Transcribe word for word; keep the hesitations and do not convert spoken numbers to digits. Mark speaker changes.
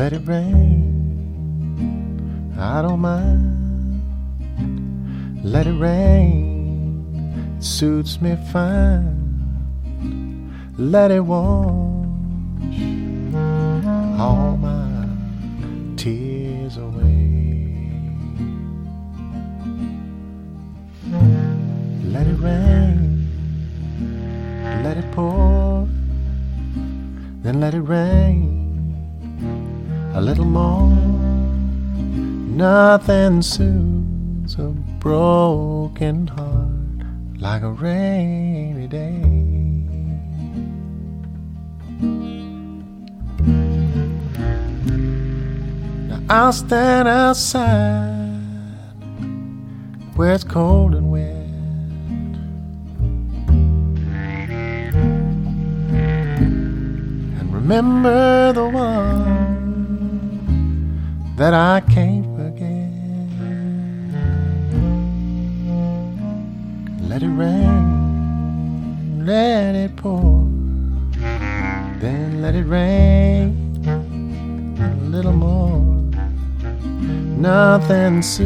Speaker 1: Let it rain, I don't mind. Let it rain, it suits me fine. Let it wash all my tears away. Let it rain, let it pour, then let it rain a little more. Nothing soothes a broken heart like a rainy day. Now I'll stand outside where it's cold and wet, and remember the one that I can't forget. Let it rain, let it pour, then let it rain a little more. Nothing